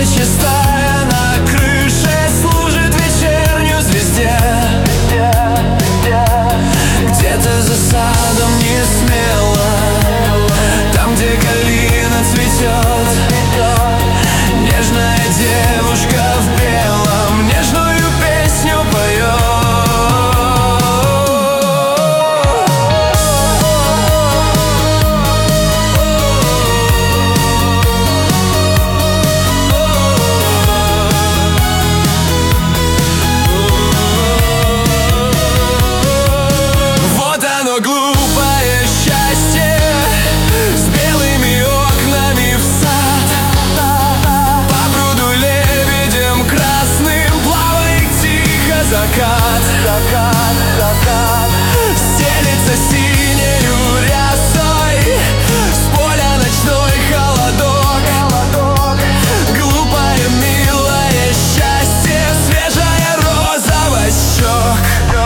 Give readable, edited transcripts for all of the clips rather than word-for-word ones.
чистая на крыше служит вечернюю звезде. Где-то за садом не смело, там, где калина цветет, нежная девушка в белом нежную песню поет. Вот оно, глупое счастье, с белыми окнами в сад. По пруду лебедем красным плавает тихо закат. Стелится синею рясой с поля ночной холодок. Глупое, милое счастье, свежая роза щек.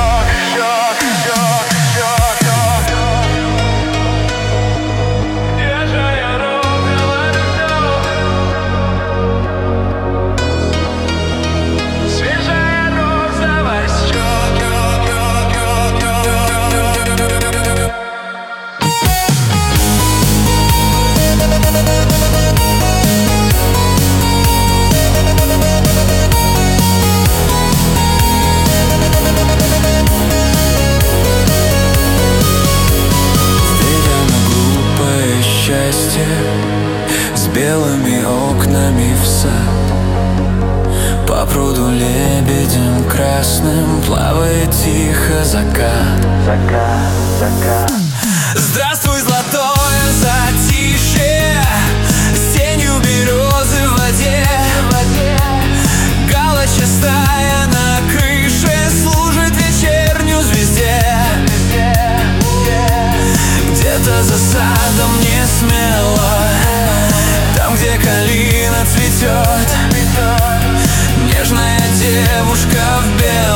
Счастье с белыми окнами в сад. По пруду лебедем красным плавает тихо закат. Здравствуй, золотое затишье, с тенью березы в воде. Гала чистая на крыше служит вечернюю звезде. Где-то за садом не смело, там, где калина цветет, нежная девушка в белом